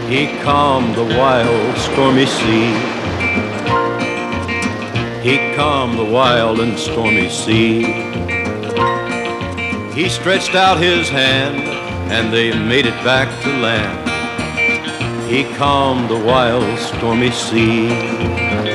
He calmed the wild, stormy sea. He calmed the wild and stormy sea. He stretched out his hand, and they made it back to land. He calmed the wild, stormy sea.